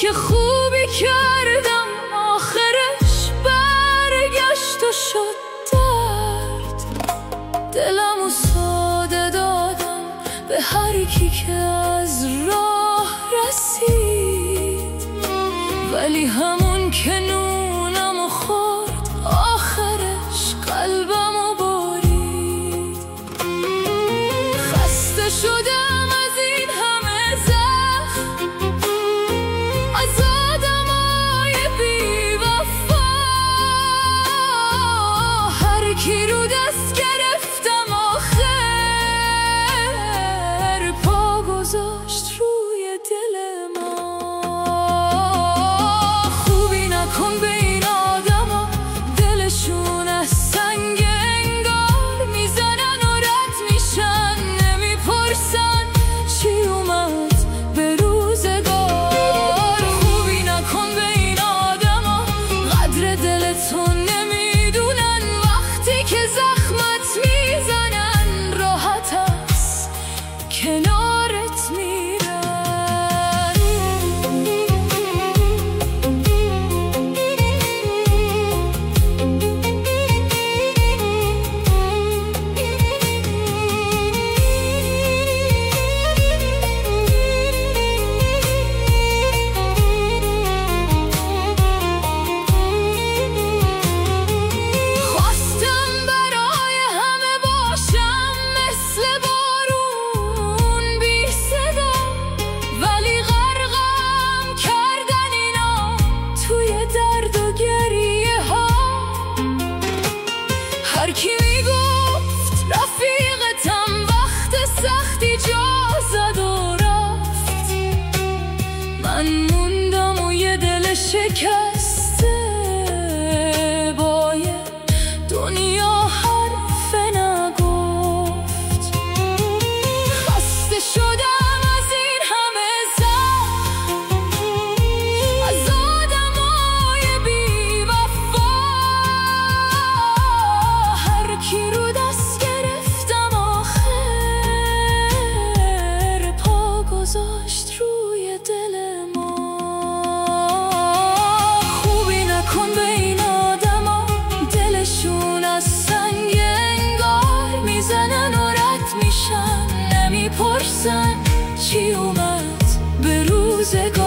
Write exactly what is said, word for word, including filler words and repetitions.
که خوبی کردم آخرش برگشت و شد درد. دلمو ساده دادم به هر کی که از راه رسید، ولی همون که نونمو خورد آخرش قلبمو برید. خسته شدم از این همه زخم، از آدمای بی وفا. هر کی رو دست گرفتم آخر پا گذاشت روی دل ما. خوبی نکن به این آدما، دلشون از سنگ انگار میزنن و رد میشن، نمیپرسن چی اومد به روزگار. خوبی نکن به این آدما، قدر دلتون نمیدونن، وقتی که زخمت میزنن راحت است کنارت میرن. خواستم برای همه باشم مثل بارون بی صدا، ولی غرقم کردن اینا توی درد و گریه ها. هر کی میگفت رفیقتم وقت سختی جا زد و رفت، من موندم و یه دل شکسته با یه دنیا حرف نگفت. خسته شدم از این همه زخم، از آدمای بی وفا. هر کی رو دست گرفتم آخر پا گذاشت روی دل ما. خوبی نکن به این آدما، دلشون از سنگ انگار میزنن و رد میشن، نمیپرسن چی اومد به روزگار.